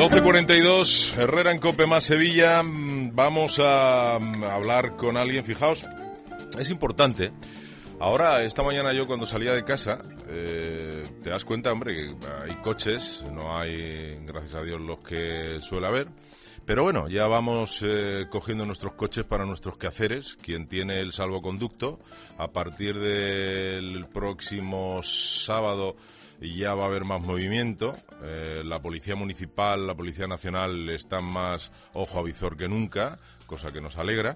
12:42, Herrera en COPE más Sevilla. Vamos a hablar con alguien. Fijaos, es importante. Ahora, esta mañana yo cuando salía de casa, te das cuenta, hombre, que hay coches, no hay, gracias a Dios, los que suele haber. Pero bueno, ya vamos cogiendo nuestros coches para nuestros quehaceres. Quien tiene el salvoconducto, a partir del próximo sábado ya va a haber más movimiento. La Policía Municipal, la Policía Nacional están más ojo a visor que nunca, cosa que nos alegra.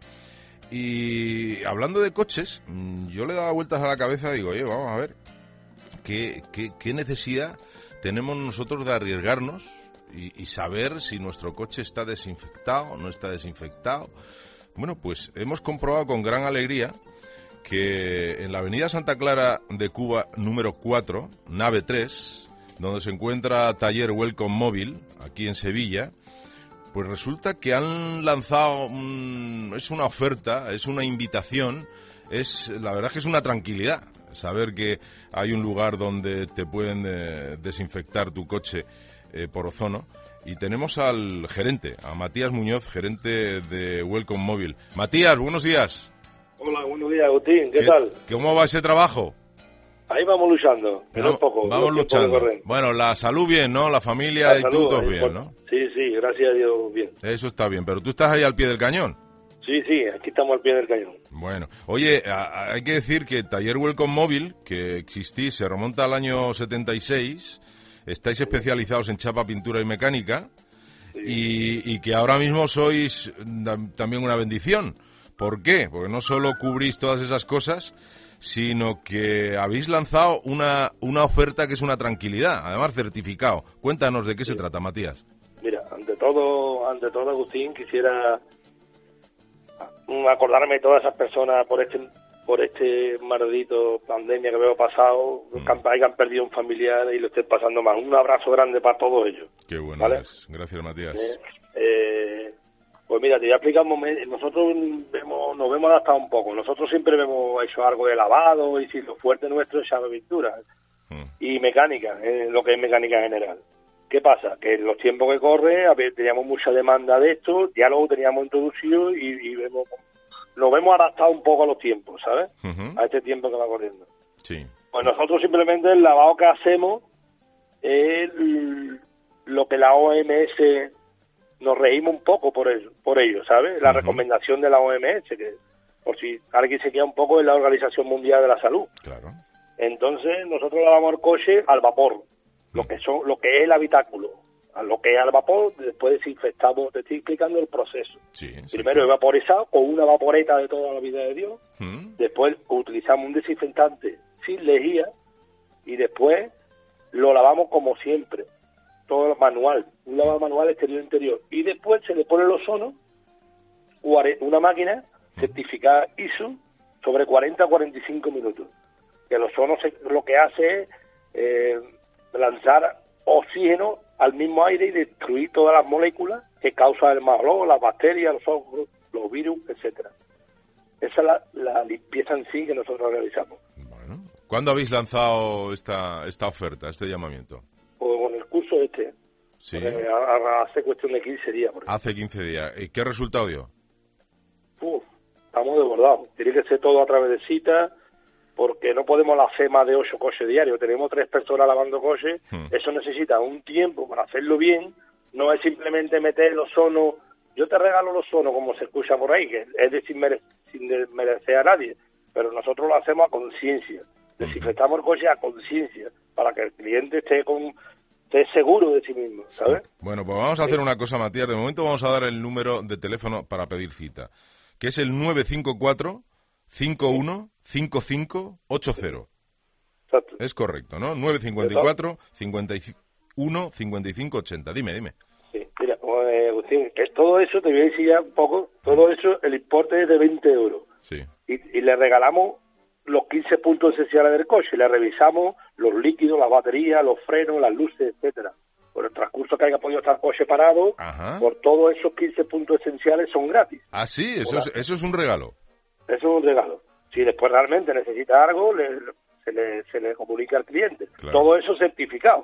Y hablando de coches, yo le daba vueltas a la cabeza y digo, oye, vamos a ver, ¿qué necesidad tenemos nosotros de arriesgarnos y saber si nuestro coche está desinfectado o no está desinfectado? Bueno, pues hemos comprobado con gran alegría que en la avenida Santa Clara de Cuba, número 4, nave 3, donde se encuentra Taller Welcome Móvil, aquí en Sevilla, pues resulta que han lanzado, es una oferta, es una invitación, la verdad es que es una tranquilidad saber que hay un lugar donde te pueden desinfectar tu coche por ozono. Y tenemos al gerente, a Matías Muñoz, gerente de Welcome Móvil. Matías, buenos días. Hola, buenos días, Agustín, ¿qué tal? ¿Cómo va ese trabajo? Ahí vamos luchando, pero es poco. Vamos luchando. Bueno, la salud bien, ¿no? La familia y tú todos bien, ¿no? Sí, gracias a Dios bien. Eso está bien, pero tú estás ahí al pie del cañón. Sí, aquí estamos al pie del cañón. Bueno, oye, hay que decir que Taller Welcome Móvil, que existís, se remonta al año 76, estáis especializados en chapa, pintura y mecánica, y que ahora mismo sois también una bendición. ¿Por qué? Porque no solo cubrís todas esas cosas, sino que habéis lanzado una oferta que es una tranquilidad, además certificado. Cuéntanos de qué se trata, Matías. Mira, ante todo, Agustín, quisiera acordarme de todas esas personas por este maldito pandemia que veo pasado, que han perdido un familiar y lo estén pasando mal. Un abrazo grande para todos ellos. Qué bueno, ¿vale? Gracias, Matías. Pues mira, te voy a explicar un momento. Nosotros nos vemos adaptado un poco. Nosotros siempre hemos hecho algo de lavado y si lo fuerte nuestro es llave pintura y mecánica, lo que es mecánica en general. ¿Qué pasa? Que en los tiempos que corre, teníamos mucha demanda de esto, ya lo teníamos introducido y nos vemos adaptados un poco a los tiempos, ¿sabes? A este tiempo que va corriendo. Sí. Pues nosotros simplemente el lavado que hacemos es lo que la OMS... Nos reímos un poco por ello, ¿sabes? La recomendación de la OMS, que por si alguien se queda un poco, es la Organización Mundial de la Salud. Claro. Entonces, nosotros lavamos el coche al vapor, lo que es el habitáculo. A lo que es al vapor, después desinfectamos, te estoy explicando el proceso. Sí, primero vaporizado con una vaporeta de toda la vida de Dios, después utilizamos un desinfectante sin lejía y después lo lavamos como siempre. Todo manual, un lavado manual exterior-interior. Y después se le pone el ozono, una máquina certificada ISO, sobre 40 a 45 minutos. Que el ozono lo que hace es lanzar oxígeno al mismo aire y destruir todas las moléculas que causan el malolor, las bacterias, los hongos, los virus, etcétera. Esa es la limpieza en sí que nosotros realizamos. Bueno, ¿cuándo habéis lanzado esta oferta, este llamamiento? Con el curso sí. Hace cuestión de 15 días. Hace 15 días. ¿Y qué resultado dio? Estamos desbordados. Tiene que ser todo a través de citas, porque no podemos hacer más de 8 coches diarios. Tenemos 3 personas lavando coches. Eso necesita un tiempo para hacerlo bien. No es simplemente meter el ozono. Yo te regalo el ozono, como se escucha por ahí, que es sin merecer a nadie. Pero nosotros lo hacemos a conciencia. Desinfectamos el coche a conciencia, para que el cliente esté seguro de sí mismo, ¿sabes? Bueno, pues vamos a hacer una cosa, Matías. De momento vamos a dar el número de teléfono para pedir cita, que es el 954-51-5580. Exacto. Es correcto, ¿no? 954-51-5580. Dime. Sí, mira, Agustín, que todo eso, te voy a decir ya un poco, todo eso, el importe es de 20 euros. Sí. Y le regalamos los 15 puntos esenciales del coche, le revisamos los líquidos, las baterías, los frenos, las luces, etcétera. Por el transcurso que haya podido estar el coche parado, por todos esos 15 puntos esenciales son gratis. Ah, sí, eso es un regalo. Eso es un regalo. Si después realmente necesita algo, se le comunica al cliente. Claro. Todo eso certificado.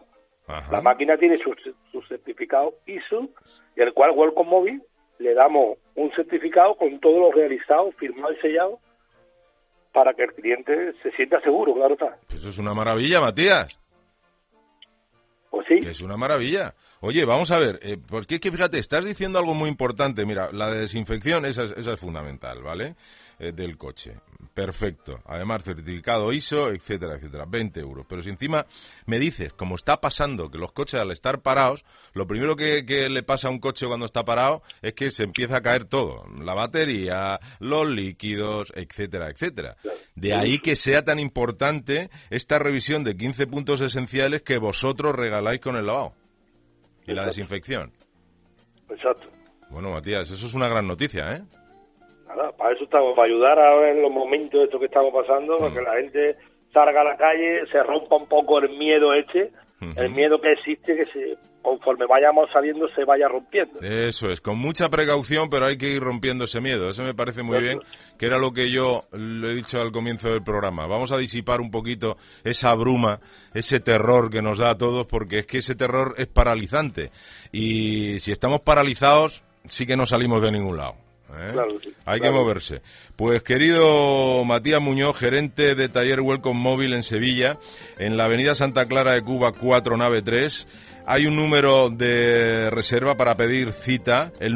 Ajá. La máquina tiene su certificado ISO, y el cual Welcome Móvil le damos un certificado con todo lo realizado, firmado y sellado, para que el cliente se sienta seguro, claro está. Eso es una maravilla, Matías. Pues sí. Que es una maravilla. Oye, vamos a ver, porque es que fíjate, estás diciendo algo muy importante. Mira, la de desinfección, esa es fundamental, ¿vale? Del coche. Perfecto. Además, certificado ISO, etcétera, etcétera. 20 euros. Pero si encima me dices, como está pasando, que los coches al estar parados, lo primero que le pasa a un coche cuando está parado es que se empieza a caer todo. La batería, los líquidos, etcétera, etcétera. De ahí que sea tan importante esta revisión de 15 puntos esenciales que vosotros regaláis con el lavado. Y la desinfección. Exacto. Bueno, Matías, eso es una gran noticia, ¿eh? Nada, para eso estamos, para ayudar ahora en los momentos estos que estamos pasando, para que la gente salga a la calle, se rompa un poco el miedo el miedo que existe, que conforme vayamos saliendo se vaya rompiendo. Eso es, con mucha precaución, pero hay que ir rompiendo ese miedo. Eso me parece muy bien, que era lo que yo le he dicho al comienzo del programa. Vamos a disipar un poquito esa bruma, ese terror que nos da a todos, porque es que ese terror es paralizante. Y si estamos paralizados, sí que no salimos de ningún lado. Claro, sí, hay que moverse. Pues querido Matías Muñoz, gerente de Taller Welcome Móvil en Sevilla, en la avenida Santa Clara de Cuba 4, nave 3, hay un número de reserva para pedir cita, el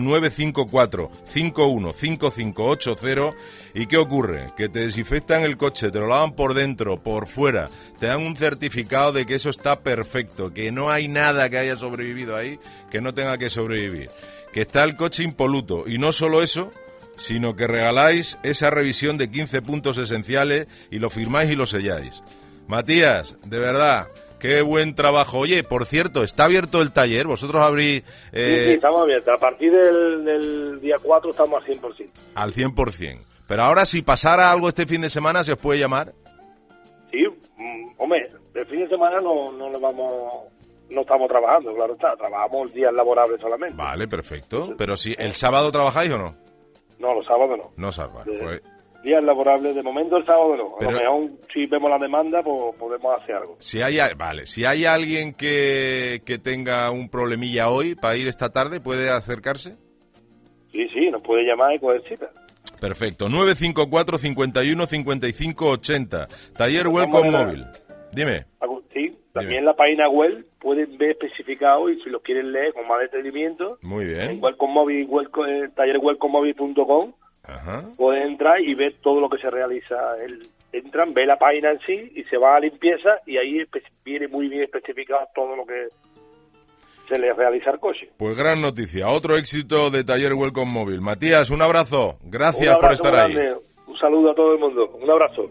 954-515580. ¿Y qué ocurre? Que te desinfectan el coche, te lo lavan por dentro, por fuera, te dan un certificado de que eso está perfecto, que no hay nada que haya sobrevivido ahí que no tenga que sobrevivir, que está el coche impoluto. Y no solo eso, sino que regaláis esa revisión de 15 puntos esenciales y lo firmáis y lo selláis. Matías, de verdad, qué buen trabajo. Oye, por cierto, ¿está abierto el taller? ¿Vosotros abrís...? Sí, estamos abiertos. A partir del día 4 estamos al 100%. Al 100%. Pero ahora, si pasara algo este fin de semana, ¿se os puede llamar? Sí, hombre, el fin de semana no estamos trabajando, claro está, trabajamos días laborables solamente. Vale, perfecto. Pero si el sábado trabajáis o no. No, los sábados no. No sábado. Pues... días laborables, de momento el sábado no. Pero... a lo mejor si vemos la demanda, pues podemos hacer algo. Si hay alguien que tenga un problemilla hoy para ir esta tarde, ¿puede acercarse? Sí, nos puede llamar y coger cita. Perfecto. 954 51 55 80. Taller Welcome Móvil. Dime. Sí, también en la página web pueden ver especificado, y si los quieren leer con más detenimiento, muy bien, en Welcome Móvil, tallerwelcomemóvil.com, pueden entrar y ver todo lo que se realiza. Entran, ve la página en sí y se va a limpieza, y ahí viene muy bien especificado todo lo que se le realiza al coche. Pues gran noticia, otro éxito de Taller Welcome Móvil. Matías, un abrazo, gracias por estar ahí. Un saludo a todo el mundo, un abrazo.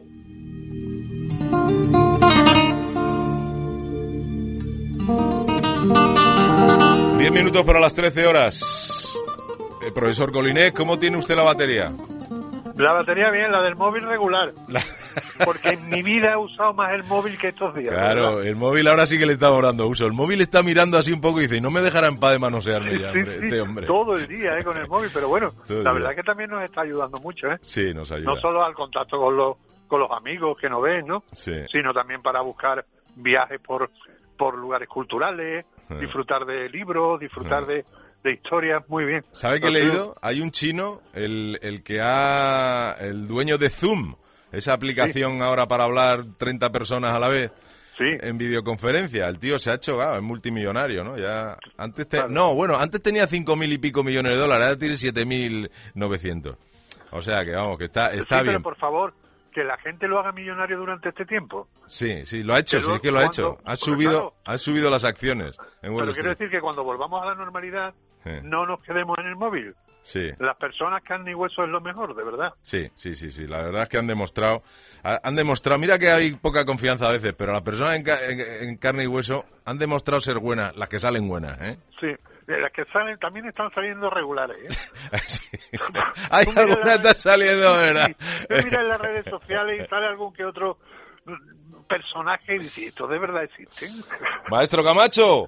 10 minutos para las 13 horas. Profesor Colinet, ¿cómo tiene usted la batería? La batería bien, la del móvil regular. Porque en mi vida he usado más el móvil que estos días. Claro, ¿verdad? El móvil ahora sí que le estamos dando uso. El móvil está mirando así un poco y dice, no me dejará en paz de manosearme ya, hombre, este hombre. Todo el día con el móvil, pero bueno, la verdad es que también nos está ayudando mucho, ¿eh? Sí, nos ayuda. No solo al contacto con los amigos que nos ven, ¿no? Sí. Sino también para buscar viajes por lugares culturales, disfrutar de libros, disfrutar de historias, muy bien. ¿Sabe qué he leído? Hay un chino, el dueño de Zoom, esa aplicación ahora para hablar 30 personas a la vez en videoconferencia. El tío se ha hecho, es multimillonario, ¿no? Ya antes antes tenía 5.000 y pico millones de dólares, ahora tiene 7.900. O sea que vamos, que está bien. Pero por favor, que la gente lo haga millonario durante este tiempo. Sí, lo ha hecho, sí que lo ha hecho. Han subido las acciones en Wall Street. Pero quiero decir que cuando volvamos a la normalidad, no nos quedemos en el móvil. Sí. Las personas carne y hueso es lo mejor, de verdad. Sí. La verdad es que han demostrado, mira que hay poca confianza a veces, pero las personas en carne y hueso han demostrado ser buenas, las que salen buenas, ¿eh? Sí. Las que salen también están saliendo regulares, ¿eh? Sí. Hay algunas que están saliendo, ¿verdad? Sí. Mira en las redes sociales y sale algún que otro personaje y dice, ¿esto de verdad existe? Maestro Camacho.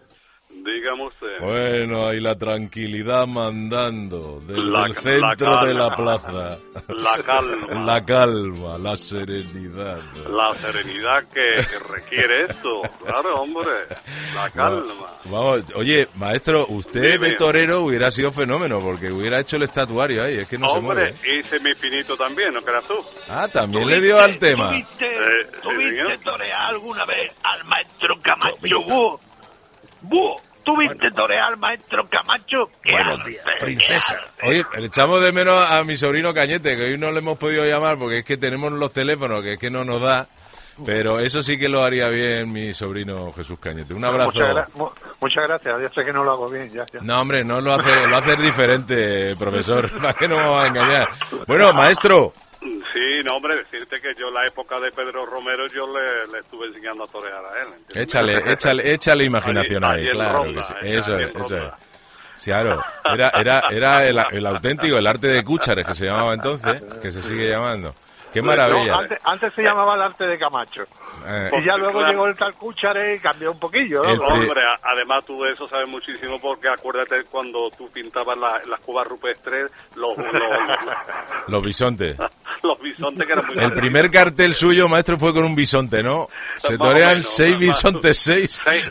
Dígame usted. Bueno, ahí la tranquilidad mandando desde el centro de la plaza. La calma. La calma, la serenidad. La serenidad que requiere esto. Claro, hombre. La calma. Vamos, oye, maestro, usted de torero hubiera sido fenómeno porque hubiera hecho el estatuario ahí, es que no se mueve. Hombre, hice mi pinito también, ¿no creas tú? Ah, también le dio al tema. ¿Tuviste torear alguna vez al maestro Camacho? ¿Tuviste torear al maestro Camacho? Buenos días, princesa. Oye, le echamos de menos a mi sobrino Cañete, que hoy no le hemos podido llamar porque es que tenemos los teléfonos, que es que no nos da. Pero eso sí que lo haría bien mi sobrino Jesús Cañete. Un abrazo. Muchas gracias, ya sé que no lo hago bien. Ya. No, hombre, no lo hace diferente, profesor. ¿Para qué no me va a engañar? Bueno, maestro. Sí, no, hombre, decirte que yo en la época de Pedro Romero yo le estuve enseñando a torear a él. ¿Entiendes? Échale imaginación ahí, claro. Que sí. Eso es. Claro, era el auténtico, el arte de Cúchares, que se llamaba entonces, que se sigue llamando. ¡Qué maravilla! No, antes se llamaba el arte de Camacho. Y ya luego llegó el tal Cúchares y cambió un poquillo, ¿no? Hombre, además tú de eso sabes muchísimo porque acuérdate cuando tú pintabas las cubas rupestres, los bisontes. Los bisontes que eran muy El primer cartel suyo, maestro, fue con un bisonte, ¿no? Se torean 6 bisontes, 6. 6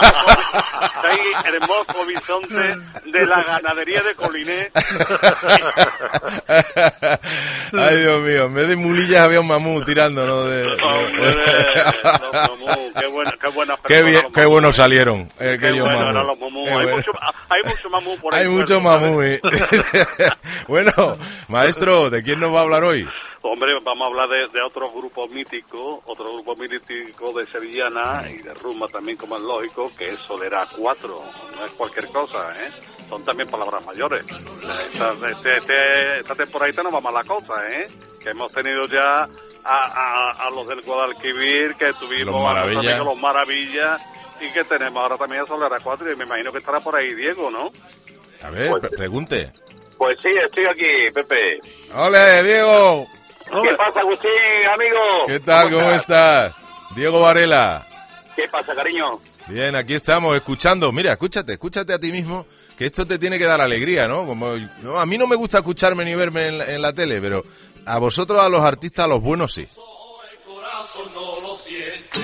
hermosos bisontes de la ganadería de Coliné. Ay, Dios mío, en vez de mulillas había un mamú tirando, ¿no? Qué buenos salieron. Aquellos mamú. Hay mucho mamú por ahí. Hay mucho mamú. Bueno, maestro, ¿de quién nos va a hablar hoy? Hombre, vamos a hablar de otro grupo mítico de sevillana y de rumba también, como es lógico, que es Solera 4. No es cualquier cosa, ¿eh? Son también palabras mayores. Esta temporadita no va mal la cosa, ¿eh? Que hemos tenido ya a los del Guadalquivir, que tuvimos los Maravillas, y que tenemos ahora también a Solera 4, y me imagino que estará por ahí Diego, ¿no? A ver, pregunte. Pues sí, estoy aquí, Pepe. ¡Hola, Diego! ¿Qué pasa, Agustín, amigo? ¿Qué tal? ¿Cómo estás? Diego Varela. ¿Qué pasa, cariño? Bien, aquí estamos escuchando. Mira, escúchate a ti mismo, que esto te tiene que dar alegría, ¿no? A mí no me gusta escucharme ni verme en la tele, pero a vosotros, a los artistas, a los buenos, sí. El corazón no lo siente.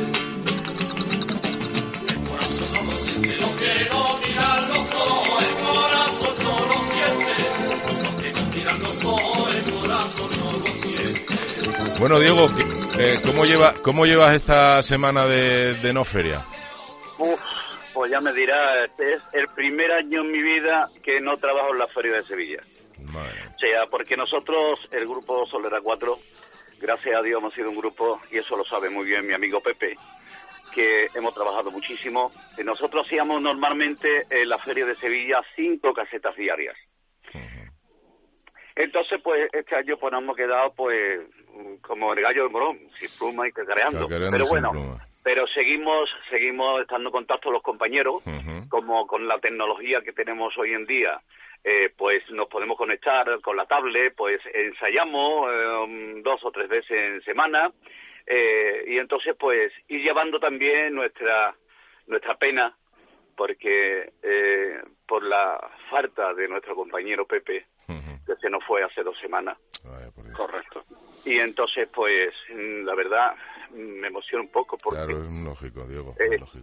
El corazón no lo siente. Lo que no miran los ojos, el corazón no lo siente. Lo que no miran los ojos, el corazón no lo siente. Bueno, Diego, ¿cómo llevas esta semana de no feria? Pues ya me dirás, este es el primer año en mi vida que no trabajo en la Feria de Sevilla. Vale. O sea, porque nosotros, el grupo Solera 4, gracias a Dios hemos sido un grupo, y eso lo sabe muy bien mi amigo Pepe, que hemos trabajado muchísimo. Nosotros hacíamos normalmente en la Feria de Sevilla 5 casetas diarias. Entonces, pues, este año pues nos hemos quedado, pues, como el gallo de morón, sin pluma y cacareando. Pero bueno, pero seguimos estando en contacto los compañeros, como con la tecnología que tenemos hoy en día, pues nos podemos conectar con la tablet, pues ensayamos 2 o 3 veces en semana, y entonces, pues, ir llevando también nuestra pena, porque por la falta de nuestro compañero Pepe, que se nos fue hace 2 semanas. Correcto. Y entonces, pues, la verdad, me emociona un poco porque... Claro, es lógico, Diego, es lógico.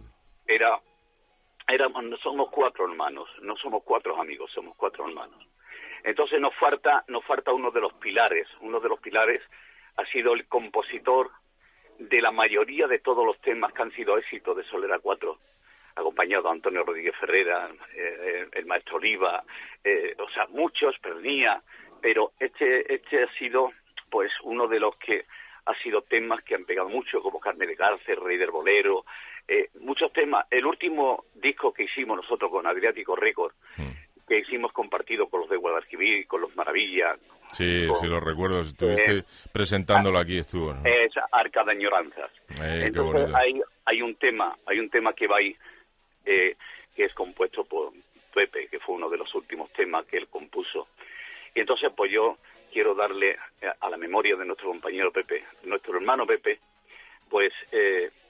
Somos 4 hermanos, no somos 4 amigos, somos 4 hermanos. Entonces nos falta uno de los pilares. Uno de los pilares ha sido el compositor de la mayoría de todos los temas que han sido éxitos de Solera 4, acompañado de Antonio Rodríguez Ferrera, el maestro Oliva, o sea, muchos, Pernía, pero este ha sido, pues, uno de los que ha sido temas que han pegado mucho, como Carmen de Cárcel, Rey del Bolero, muchos temas. El último disco que hicimos nosotros con Adriático Records, que hicimos compartido con los de Guadalquivir, con los Maravillas. Sí, sí lo recuerdo, estuviste presentándolo aquí, estuvo, ¿no? Es Arca de Añoranzas. Entonces hay un tema que va ahí, que es compuesto por Pepe, que fue uno de los últimos temas que él compuso. Y entonces, pues yo quiero darle a la memoria de nuestro compañero Pepe, nuestro hermano Pepe, pues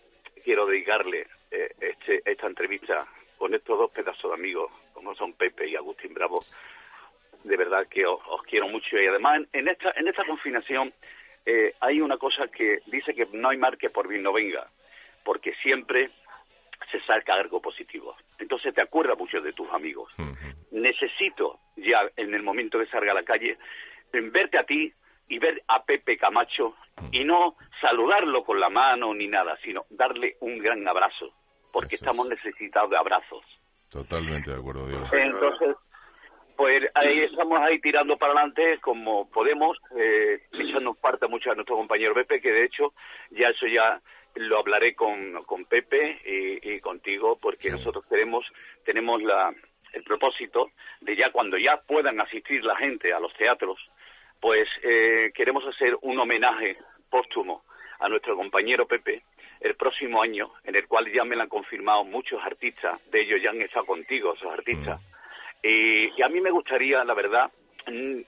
quiero dedicarle esta entrevista con estos dos pedazos de amigos, como son Pepe y Agustín Bravo. De verdad que os quiero mucho, y además en esta confinación hay una cosa que dice que no hay mal que por bien no venga, porque siempre se saca algo positivo. Entonces te acuerdas mucho de tus amigos. Necesito ya, en el momento que salga a la calle, verte a ti y ver a Pepe Camacho, y no saludarlo con la mano ni nada, sino darle un gran abrazo, porque estamos necesitados de abrazos. Totalmente de acuerdo, Diego. Entonces, pues ahí estamos tirando para adelante como podemos, echando parte mucho a nuestro compañero Pepe, que de hecho ya lo hablaré con Pepe y contigo, porque nosotros tenemos el propósito de ya cuando ya puedan asistir la gente a los teatros, pues queremos hacer un homenaje póstumo a nuestro compañero Pepe el próximo año, en el cual ya me lo han confirmado muchos artistas, de ellos ya han estado contigo, esos artistas. Y a mí me gustaría, la verdad, no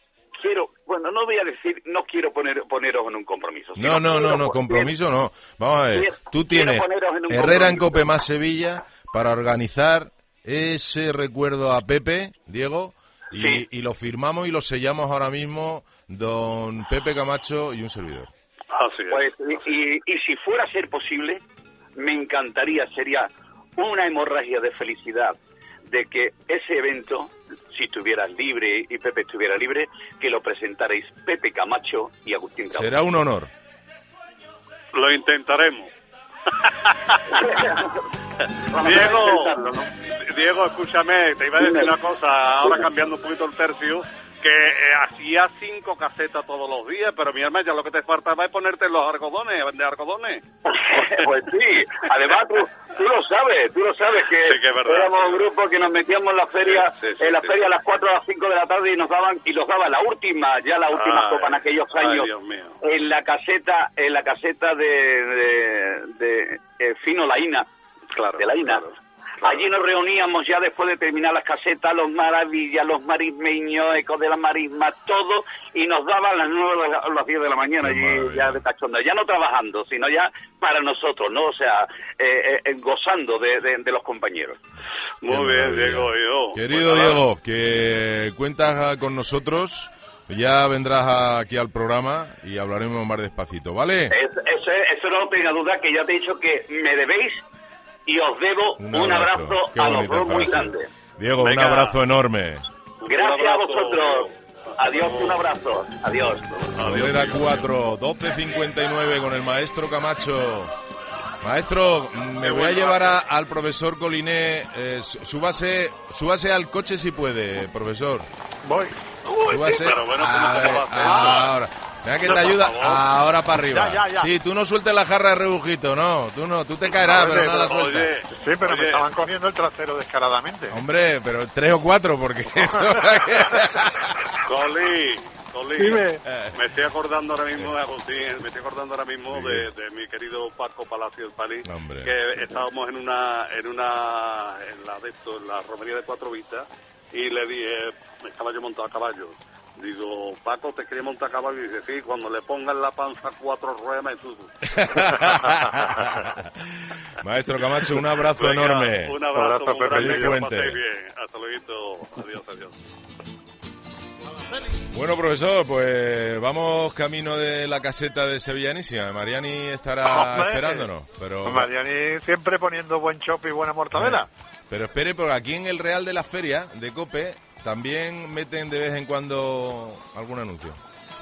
quiero poneros en un compromiso. No, compromiso no. Vamos a ver, tú tienes Herrera en Cope más Sevilla para organizar ese recuerdo a Pepe, Diego, y lo firmamos y lo sellamos ahora mismo don Pepe Camacho y un servidor. Así es. Pues, y si fuera a ser posible, me encantaría, sería una hemorragia de felicidad de que ese evento, si estuvieras libre y Pepe estuviera libre, que lo presentarais Pepe Camacho y Agustín Bravo. Será un honor. Lo intentaremos. Diego, escúchame, te iba a decir una cosa, ahora cambiando un poquito el tercio, que hacía 5 casetas todos los días, pero mi hermano, ya lo que te faltaba es ponerte los algodones, vender algodones. Pues sí, además tú lo sabes que éramos un grupo que nos metíamos en la feria, feria a las 4 a las 5 de la tarde y nos daban la última copa en aquellos años, en la caseta de Fino Laína, de Laína. Claro. Allí nos reuníamos ya después de terminar las casetas, los maravillas, los marismeños, ecos de la marisma, todo, y nos daban las 9 a las 10 de la mañana allí ya de cachonda, ya no trabajando, sino ya para nosotros, ¿no? O sea, gozando de los compañeros. Muy bien, Diego. Querido Diego, que cuentas con nosotros, ya vendrás aquí al programa y hablaremos más despacito, ¿vale? Eso no tenga duda, que ya te he dicho que me debéis y os debo un abrazo a los dos muy grande. Diego, venga. Un abrazo enorme. Gracias a vosotros. Adiós, un abrazo. Adiós. Herrera 4, 12:59 con el maestro Camacho. Maestro, me voy a llevar al profesor Coliné. Súbase al coche si puede, profesor. Voy. Súbase. Pero bueno, ahora. Mira que te ayuda ahora para arriba. Ya. Sí, tú no sueltes la jarra de rebujito, tú te caerás, pero no la sueltas. Sí, pero me estaban comiendo el trasero descaradamente. Hombre, pero 3 o 4, porque eso... Coli, me estoy acordando ahora mismo de Agustín, de mi querido Paco Palacio del Pali, que estábamos en la romería de Cuatro Vistas, y le dije, estaba yo montado a caballo. Digo, Paco, ¿te quería montar a caballo? Y dice, sí, cuando le pongan la panza 4 ruedas me subo. Maestro Camacho, un abrazo enorme. Un abrazo muy grande, que lo paséis bien. Hasta luego. Adiós. Bueno, profesor, pues vamos camino de la caseta de Sevillanísima. Mariani estará esperándonos. Pero Mariani siempre poniendo buen chop y buena mortadela. Pero espere, porque aquí en el Real de la Feria de Cope también meten de vez en cuando algún anuncio.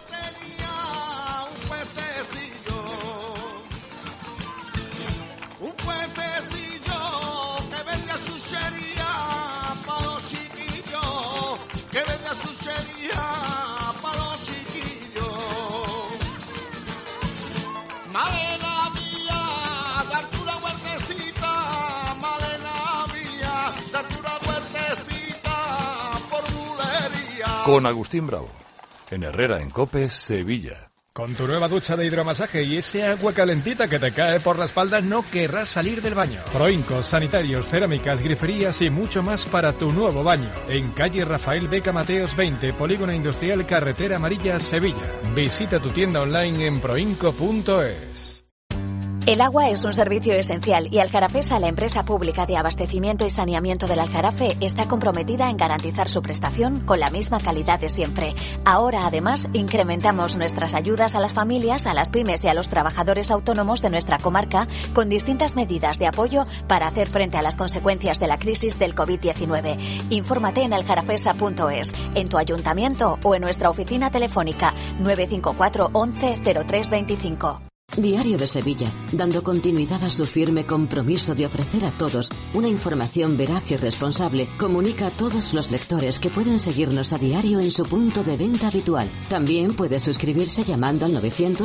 Un puentecillo que vende chuchería para los chiquillos, que vende chuchería para los chiquillos. Malena mía, darte una huertecita, Malena mía, darte una huertecita por bulería. Con Agustín Bravo, en Herrera en Cope, Sevilla. Con tu nueva ducha de hidromasaje y ese agua calentita que te cae por la espalda, no querrás salir del baño. Proinco, sanitarios, cerámicas, griferías y mucho más para tu nuevo baño. En calle Rafael Beca Mateos 20, Polígono Industrial Carretera Amarilla, Sevilla. Visita tu tienda online en proinco.es. El agua es un servicio esencial y Aljarafesa, la empresa pública de abastecimiento y saneamiento del Aljarafe, está comprometida en garantizar su prestación con la misma calidad de siempre. Ahora, además, incrementamos nuestras ayudas a las familias, a las pymes y a los trabajadores autónomos de nuestra comarca con distintas medidas de apoyo para hacer frente a las consecuencias de la crisis del COVID-19. Infórmate en aljarafesa.es, en tu ayuntamiento o en nuestra oficina telefónica 954 11 03 25. Diario de Sevilla, dando continuidad a su firme compromiso de ofrecer a todos una información veraz y responsable, comunica a todos los lectores que pueden seguirnos a diario en su punto de venta habitual. También puede suscribirse llamando al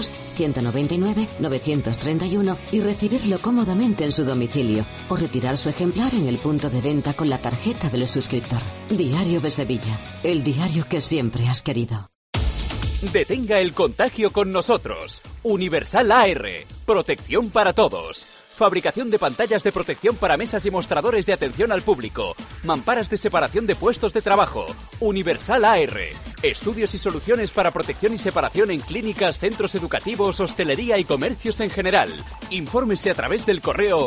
900-199-931 y recibirlo cómodamente en su domicilio o retirar su ejemplar en el punto de venta con la tarjeta del suscriptor. Diario de Sevilla, el diario que siempre has querido. Detenga el contagio con nosotros. Universal AR. Protección para todos. Fabricación de pantallas de protección para mesas y mostradores de atención al público. Mamparas de separación de puestos de trabajo. Universal AR. Estudios y soluciones para protección y separación en clínicas, centros educativos, hostelería y comercios en general. Infórmese a través del correo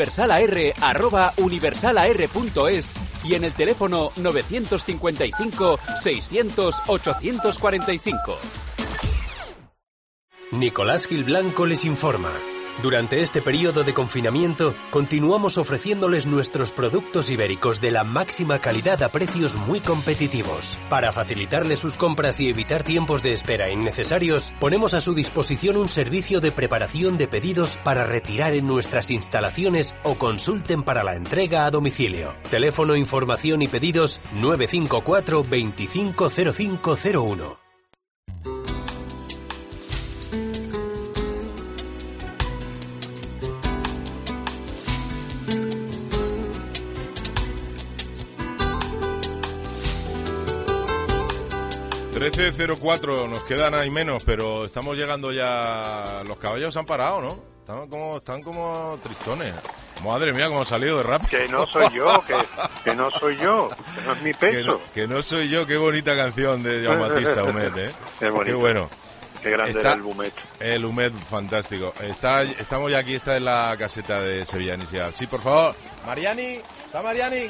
universalar@universalar.es y en el teléfono 955 600 845. Nicolás Gil Blanco les informa. Durante este periodo de confinamiento, continuamos ofreciéndoles nuestros productos ibéricos de la máxima calidad a precios muy competitivos. Para facilitarles sus compras y evitar tiempos de espera innecesarios, ponemos a su disposición un servicio de preparación de pedidos para retirar en nuestras instalaciones o consulten para la entrega a domicilio. Teléfono, información y pedidos 954 250501. ...13:04, nos quedan ahí menos, pero estamos llegando ya... Los caballos han parado, ¿no? Están como tristones. Madre mía, cómo ha salido de rápido. Que no soy yo, que no soy yo, que no es mi peso. Que no soy yo, qué bonita canción de Jaume Batista, Humet, ¿eh? Qué bonito. Qué bueno. Qué grande era el Humet. El Humet, fantástico. Estamos ya aquí, esta es la caseta de Sevillanicia. Sí, por favor. Mariani, ¿está Mariani?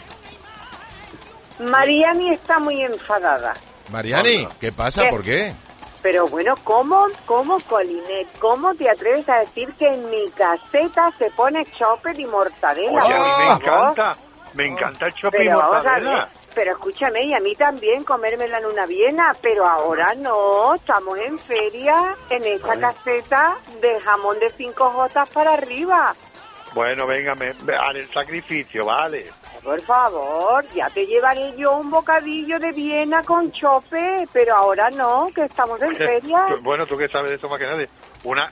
Mariani está muy enfadada. Mariani, ¿qué pasa? ¿Por qué? Pero bueno, ¿cómo, Colinet? ¿Cómo te atreves a decir que en mi caseta se pone chopper y mortadela? Oye, a mí me encanta el chopper y mortadela. Pero escúchame, y a mí también comérmela en una Viena, pero ahora no, estamos en feria, en esa caseta de jamón de 5 jotas para arriba. Bueno, venga, haré el sacrificio, vale. Por favor, ya te llevaré yo un bocadillo de Viena con chope, pero ahora no, que estamos en feria. Bueno, tú que sabes de esto más que nadie. Una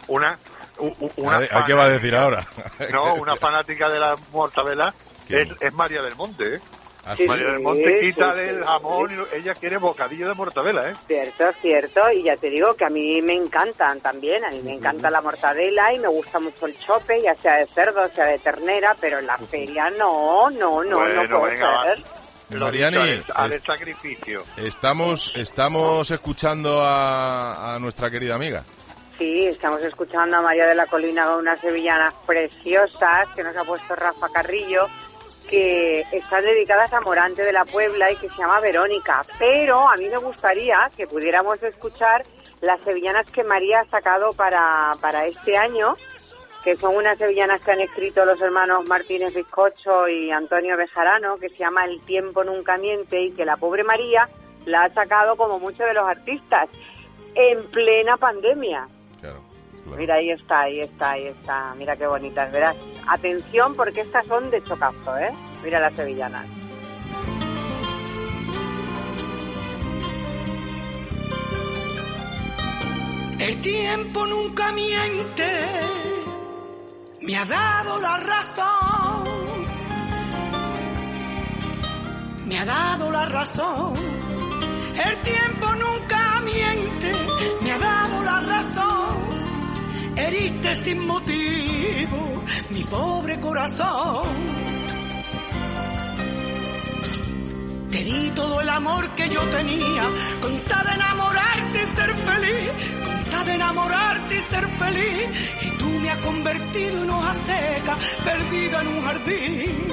¿qué va a decir ahora? No, una fanática de la mortadela es María del Monte, ¿eh? Sí, María del Monte quita del jamón y ella quiere bocadillo de mortadela, ¿eh? Cierto, y ya te digo que a mí me encantan también, a mí me encanta la mortadela y me gusta mucho el chope, ya sea de cerdo, sea de ternera, pero en la feria no puede ser. Mariani, al sacrificio. Estamos escuchando a nuestra querida amiga. Sí, estamos escuchando a María de la Colina con unas sevillanas preciosas que nos ha puesto Rafa Carrillo, que están dedicadas a Morante de la Puebla y que se llama Verónica, pero a mí me gustaría que pudiéramos escuchar las sevillanas que María ha sacado para este año, que son unas sevillanas que han escrito los hermanos Martínez Bizcocho y Antonio Bejarano, que se llama El tiempo nunca miente, y que la pobre María la ha sacado como muchos de los artistas en plena pandemia. Claro. Mira, ahí está, mira qué bonitas, verás. Atención, porque estas son de chocazo, ¿eh? Mira las sevillanas. El tiempo nunca miente, me ha dado la razón, me ha dado la razón. El tiempo nunca miente, me ha dado la razón. Heriste sin motivo mi pobre corazón. Te di todo el amor que yo tenía, con tal de enamorarte y ser feliz, con trata de enamorarte y ser feliz, y tú me has convertido en hoja seca, perdida en un jardín.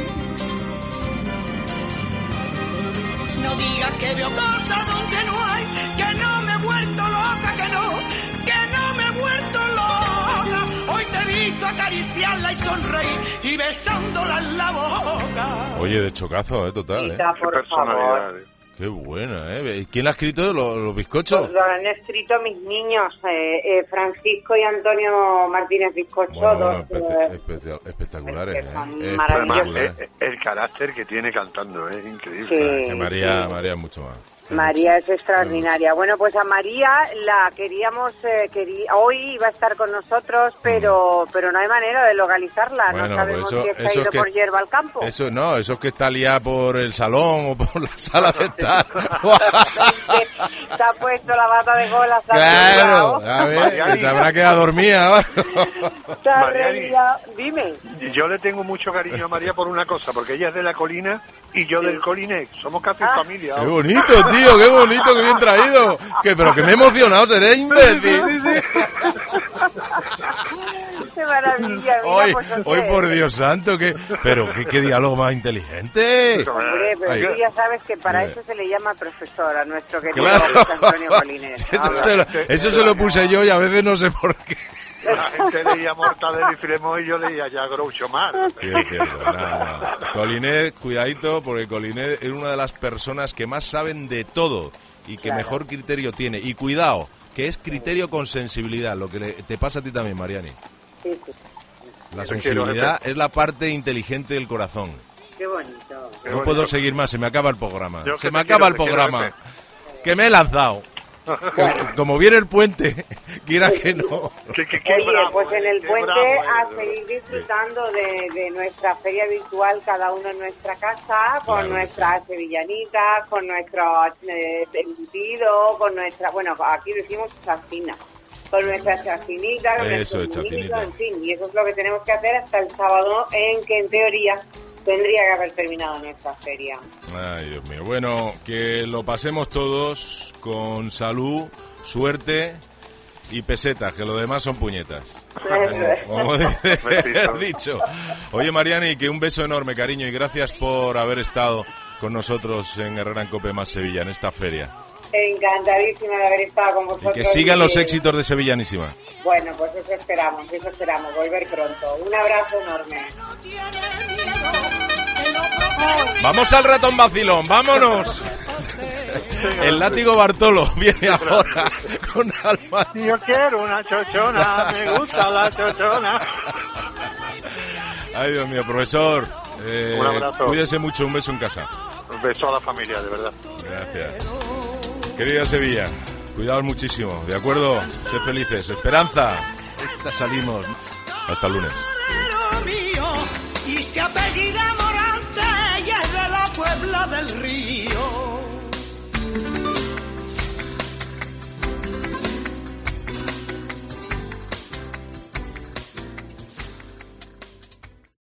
No digas que veo cosas donde no hay, que no me he vuelto loca, que no me he vuelto loca. Hoy te he visto acariciarla y sonreír y besándola en la boca. Oye, de chocazo, total, Quita, por favor. Qué buena, ¿eh? ¿Quién ha escrito los bizcochos? Pues lo han escrito mis niños, Francisco y Antonio Martínez Bizcocho. Bueno, espectaculares, maravillosos. El carácter que tiene cantando es increíble. Sí, que María es mucho más. María es extraordinaria. Bueno, pues a María la queríamos, hoy iba a estar con nosotros, pero no hay manera de localizarla. Bueno, no sabemos pues si está ido por hierba al campo. Eso es que está liada por el salón o por la sala de estar. Se ha puesto la bata de gola. Claro, a ver, que se habrá quedado dormida. Dime. Yo le tengo mucho cariño a María por una cosa, porque ella es de la colina y yo del Colinex. Somos casi familia. ¡Qué bonito, tío! ¡Qué bonito, qué bien traído! Pero que me he emocionado, seré imbécil. ¡Qué maravilla! Hoy por Dios santo, qué diálogo más inteligente. Hombre, pero tú ya sabes que para eso se le llama profesor a nuestro querido Antonio Colines. Eso se lo puse yo y a veces no sé por qué. La gente leía Mortadelo y Filemón y yo leía ya Groucho Marx. Sí, es cierto. No. Colinet, cuidadito, porque Colinet es una de las personas que más saben de todo y que mejor criterio tiene. Y cuidado, que es criterio con sensibilidad, lo que te pasa a ti también, Mariani. Sí. La sensibilidad es la parte inteligente del corazón. Qué bonito. No puedo seguir más, se me acaba el programa. Se me acaba el programa. Que me he lanzado. Como viene el puente, quiera que no. Oye, pues en el puente a seguir disfrutando de nuestra feria virtual, cada uno en nuestra casa, con nuestras sevillanitas, con nuestro embutido, con nuestra, bueno, aquí decimos chacina, con nuestras chacinitas, con nuestros embutidos, en fin, y eso es lo que tenemos que hacer hasta el sábado, en que en teoría tendría que haber terminado nuestra feria. Ay, Dios mío. Bueno, que lo pasemos todos con salud, suerte y pesetas, que lo demás son puñetas. Como has dicho. Oye, Mariani, que un beso enorme, cariño, y gracias por haber estado con nosotros en Herrera en Cope más Sevilla, en esta feria. Encantadísima de haber estado con vosotros. Y que sigan los éxitos de Sevillanísima. Bueno, pues eso esperamos, volver pronto. Un abrazo enorme. Vamos al ratón vacilón, vámonos. El látigo Bartolo viene ahora con Alma. Yo quiero una chochona, me gusta la chochona. Ay, Dios mío, profesor. Un abrazo. Cuídese mucho, un beso en casa. Un beso a la familia, de verdad. Gracias. Querida Sevilla, cuidaos muchísimo, ¿de acuerdo? Sed felices. Esperanza. Esta salimos. Hasta el lunes. Y se apellida Morante y es de la Puebla del Río.